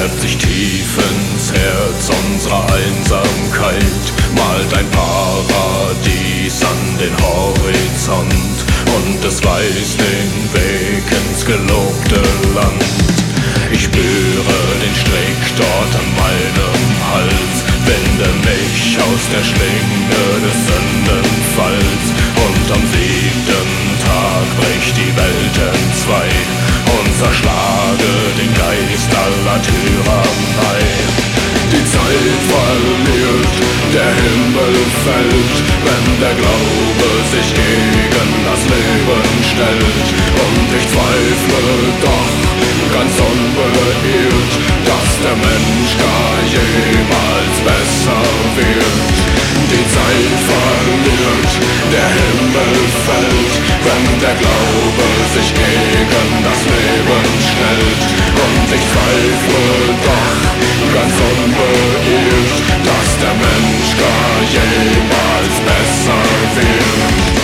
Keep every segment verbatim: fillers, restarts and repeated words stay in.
gräbt sich tief ins Herz unserer Einsamkeit, malt ein Paradies an den Horizont und es weist den Weg ins gelobte Land. Ich spüre den Strick dort an meinem Hals, winde mich aus der Schlinge des Sündenfalls und am siebten Tag bricht die Welt entzwei und zerschlage den Geist aller Tyrannei. Die Zeit verliert, der Himmel fällt, wenn der Glaube sich gegen das Leben stellt. Und ich zweifle doch ganz unbeirrt, dass der Mensch gar jemals besser wird. Die Zeit verliert, der Himmel fällt, wenn der Glaube sich gegen das Leben stellt. Und ich zweifle doch ganz unbeirrt, dass der Mensch gar jemals besser wird.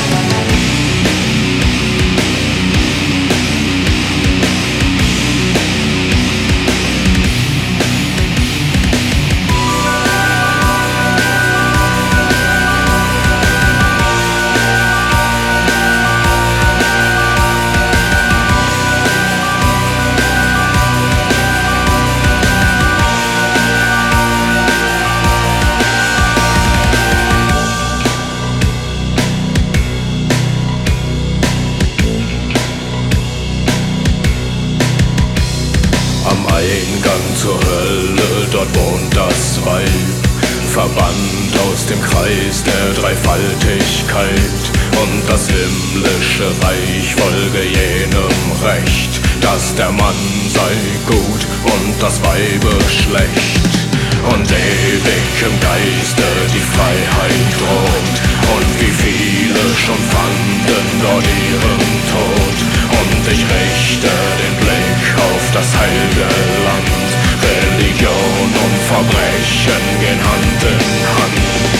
Eingang zur Hölle, dort wohnt das Weib, verbannt aus dem Kreis der Dreifaltigkeit. Und das himmlische Reich folge jenem Recht, dass der Mann sei gut und das Weibe schlecht. Und ewig im Geiste die Freiheit droht, und wie viele schon fanden dort ihren Tod. Und ich richte den Blick auf das heilige Land, Religion und Verbrechen gehen Hand in Hand.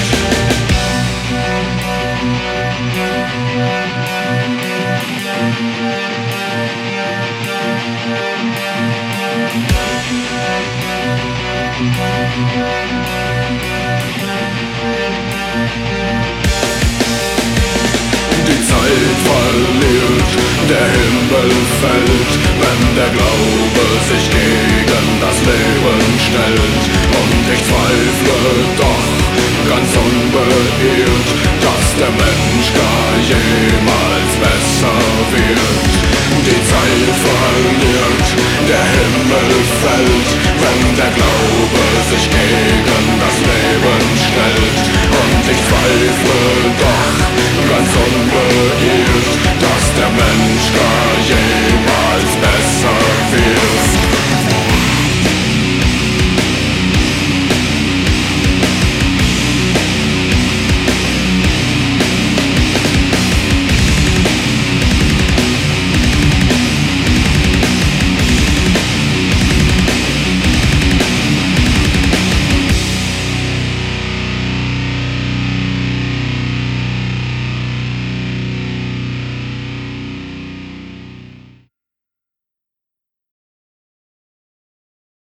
Die Zeit verliert, der Himmel fällt, wenn der Glaube sich gegen das Leben stellt. Und ich zweifle doch ganz unbeirrt, dass der Mensch gar jemals besser wird. Die Zeit verliert, der Himmel fällt, wenn der Glaube sich gegen das Leben stellt. Und